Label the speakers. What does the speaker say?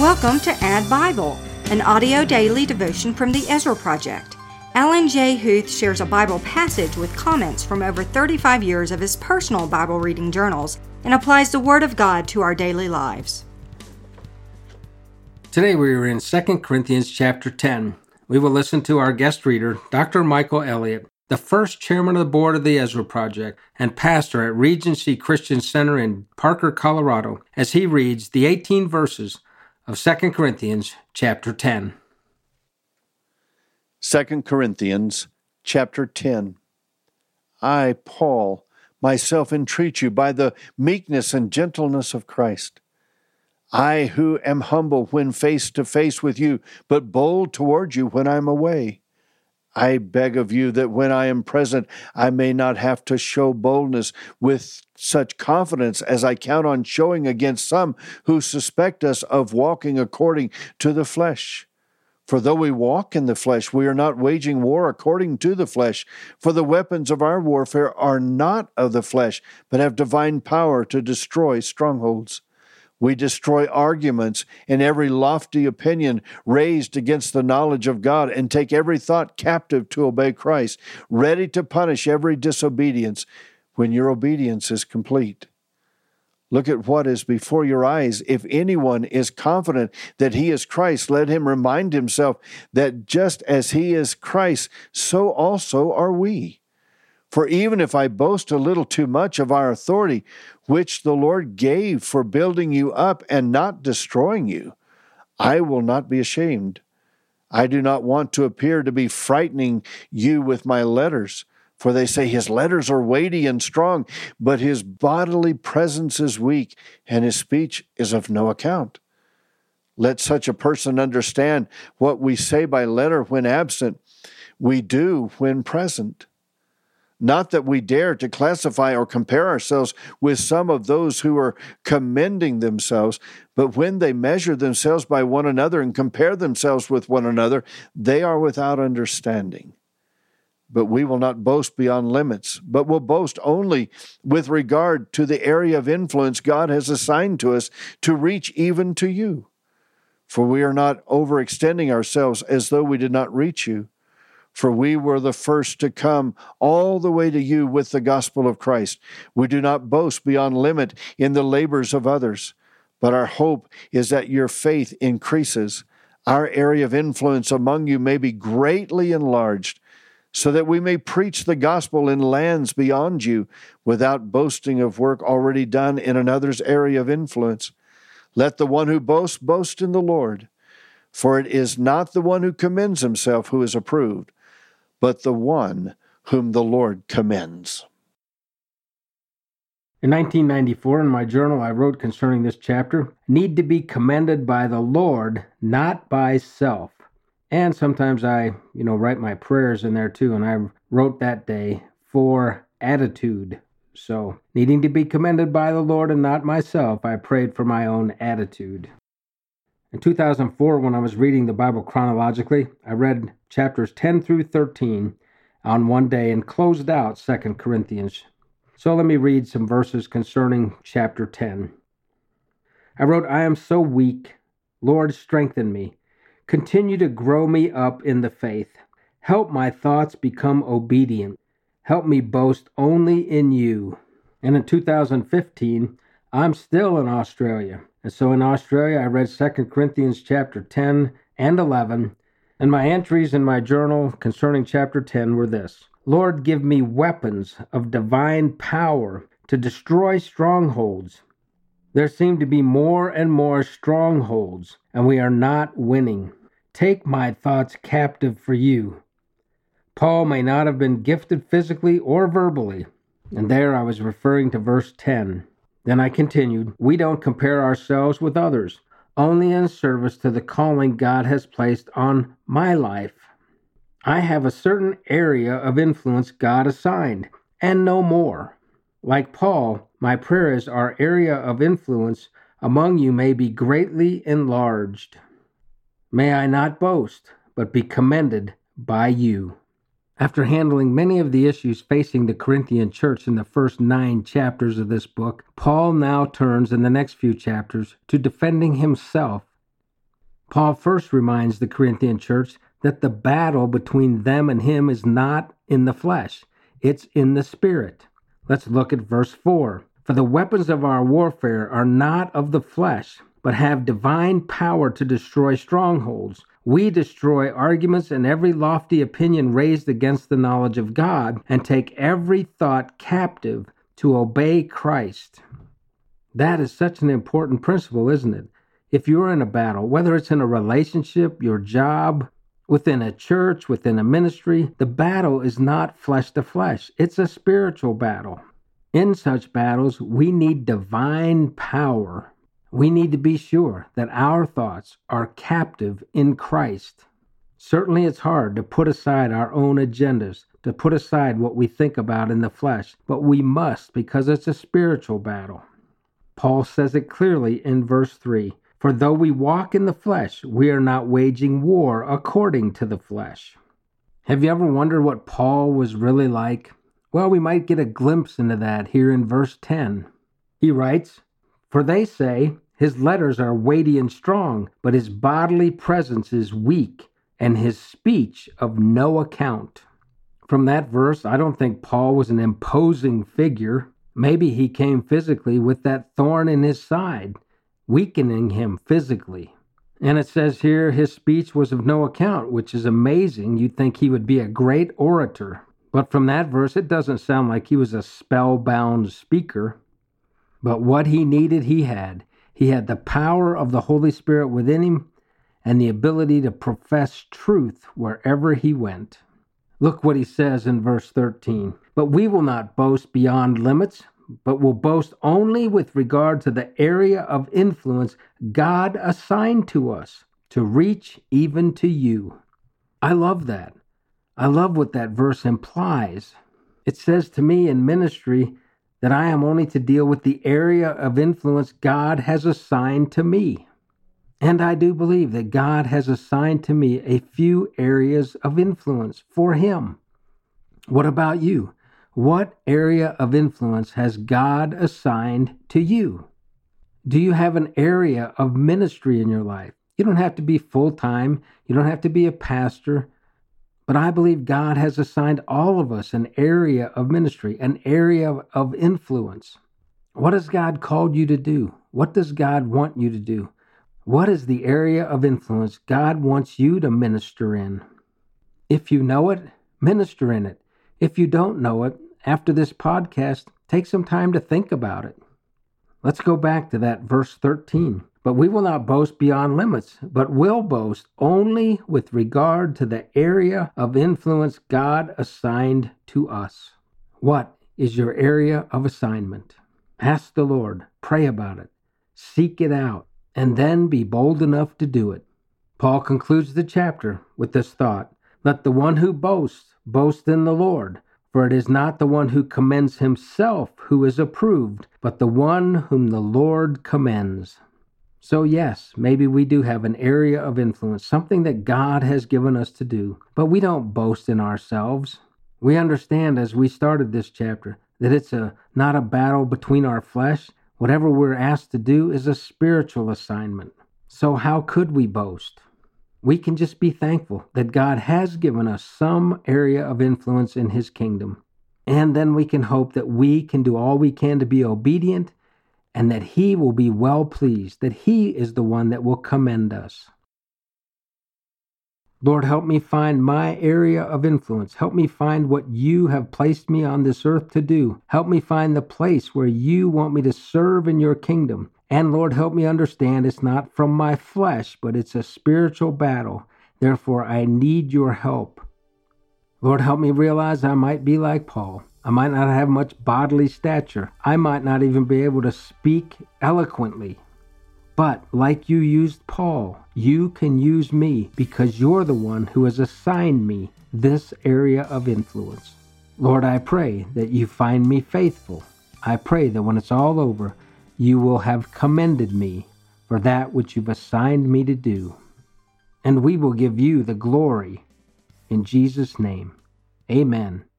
Speaker 1: Welcome to Add Bible, an audio daily devotion from the Ezra Project. Alan J. Huth shares a Bible passage with comments from over 35 years of his personal Bible reading journals and applies the Word of God to our daily lives.
Speaker 2: Today we are in 2 Corinthians chapter 10. We will listen to our guest reader, Dr. Michael Elliott, the first chairman of the board of the Ezra Project and pastor at Regency Christian Center in Parker, Colorado, as he reads the 18 verses of 2 Corinthians chapter 10.
Speaker 3: 2 Corinthians chapter 10. I, Paul, myself entreat you by the meekness and gentleness of Christ. I who am humble when face to face with you, but bold toward you when I am away. I beg of you that when I am present, I may not have to show boldness with such confidence as I count on showing against some who suspect us of walking according to the flesh. For though we walk in the flesh, we are not waging war according to the flesh. For the weapons of our warfare are not of the flesh, but have divine power to destroy strongholds. We destroy arguments and every lofty opinion raised against the knowledge of God, and take every thought captive to obey Christ, ready to punish every disobedience when your obedience is complete. Look at what is before your eyes. If anyone is confident that he is Christ, let him remind himself that just as he is Christ, so also are we. For even if I boast a little too much of our authority, which the Lord gave for building you up and not destroying you, I will not be ashamed. I do not want to appear to be frightening you with my letters, for they say his letters are weighty and strong, but his bodily presence is weak, and his speech is of no account. Let such a person understand what we say by letter when absent, we do when present. Not that we dare to classify or compare ourselves with some of those who are commending themselves, but when they measure themselves by one another and compare themselves with one another, they are without understanding. But we will not boast beyond limits, but will boast only with regard to the area of influence God has assigned to us to reach even to you. For we are not overextending ourselves as though we did not reach you. For we were the first to come all the way to you with the gospel of Christ. We do not boast beyond limit in the labors of others, but our hope is that your faith increases. Our area of influence among you may be greatly enlarged, so that we may preach the gospel in lands beyond you without boasting of work already done in another's area of influence. Let the one who boasts boast in the Lord, for it is not the one who commends himself who is approved, but the one whom the Lord commends.
Speaker 2: In 1994, in my journal, I wrote concerning this chapter, need to be commended by the Lord, not by self. And sometimes I, write my prayers in there too, and I wrote that day for attitude. So, needing to be commended by the Lord and not myself, I prayed for my own attitude. In 2004, when I was reading the Bible chronologically, I read chapters 10 through 13 on one day and closed out 2 Corinthians. So let me read some verses concerning chapter 10. I wrote, I am so weak. Lord, strengthen me. Continue to grow me up in the faith. Help my thoughts become obedient. Help me boast only in you. And in 2015, I'm still in Australia. And so in Australia, I read 2 Corinthians chapter 10 and 11, and my entries in my journal concerning chapter 10 were this. Lord, give me weapons of divine power to destroy strongholds. There seem to be more and more strongholds, and we are not winning. Take my thoughts captive for you. Paul may not have been gifted physically or verbally, and there I was referring to verse 10. Then I continued, we don't compare ourselves with others, only in service to the calling God has placed on my life. I have a certain area of influence God assigned, and no more. Like Paul, my prayer is our area of influence among you may be greatly enlarged. May I not boast, but be commended by you. After handling many of the issues facing the Corinthian church in the first 9 chapters of this book, Paul now turns in the next few chapters to defending himself Paul first reminds the Corinthian church that the battle between them and him is not in the flesh, it's in the Spirit. Let's look at verse 4. For the weapons of our warfare are not of the flesh, but have divine power to destroy strongholds. We destroy arguments and every lofty opinion raised against the knowledge of God, and take every thought captive to obey Christ. That is such an important principle, isn't it? If you're in a battle, whether it's in a relationship, your job, within a church, within a ministry, the battle is not flesh to flesh. It's a spiritual battle. In such battles, we need divine power. We need to be sure that our thoughts are captive in Christ. Certainly it's hard to put aside our own agendas, to put aside what we think about in the flesh, but we must because it's a spiritual battle. Paul says it clearly in verse 3. For though we walk in the flesh, we are not waging war according to the flesh. Have you ever wondered what Paul was really like? Well, we might get a glimpse into that here in verse 10. He writes, For they say, his letters are weighty and strong, but his bodily presence is weak, and his speech of no account. From that verse, I don't think Paul was an imposing figure. Maybe he came physically with that thorn in his side, weakening him physically. And it says here his speech was of no account, which is amazing. You'd think he would be a great orator. But from that verse, it doesn't sound like he was a spellbound speaker. But what he needed, he had. He had the power of the Holy Spirit within him and the ability to profess truth wherever he went. Look what he says in verse 13. But we will not boast beyond limits, but will boast only with regard to the area of influence God assigned to us to reach even to you. I love that. I love what that verse implies. It says to me in ministry that I am only to deal with the area of influence God has assigned to me. And I do believe that God has assigned to me a few areas of influence for Him. What about you? What area of influence has God assigned to you? Do you have an area of ministry in your life? You don't have to be full-time. You don't have to be a pastor. But I believe God has assigned all of us an area of ministry, an area of influence. What has God called you to do? What does God want you to do? What is the area of influence God wants you to minister in? If you know it, minister in it. If you don't know it, after this podcast, take some time to think about it. Let's go back to that verse 13. But we will not boast beyond limits, but will boast only with regard to the area of influence God assigned to us. What is your area of assignment? Ask the Lord, pray about it, seek it out, and then be bold enough to do it. Paul concludes the chapter with this thought, Let the one who boasts, boast in the Lord. For it is not the one who commends himself who is approved, but the one whom the Lord commends. So yes, maybe we do have an area of influence, something that God has given us to do, but we don't boast in ourselves. We understand as we started this chapter that it's not a battle between our flesh. Whatever we're asked to do is a spiritual assignment. So how could we boast? We can just be thankful that God has given us some area of influence in His kingdom. And then we can hope that we can do all we can to be obedient and that He will be well pleased, that He is the one that will commend us. Lord, help me find my area of influence. Help me find what You have placed me on this earth to do. Help me find the place where You want me to serve in Your kingdom. And Lord, help me understand it's not from my flesh, but it's a spiritual battle. Therefore, I need Your help. Lord, help me realize I might be like Paul. I might not have much bodily stature. I might not even be able to speak eloquently. But like You used Paul, You can use me because You're the one who has assigned me this area of influence. Lord, I pray that You find me faithful. I pray that when it's all over, You will have commended me for that which You've assigned me to do. And we will give You the glory. In Jesus' name, amen.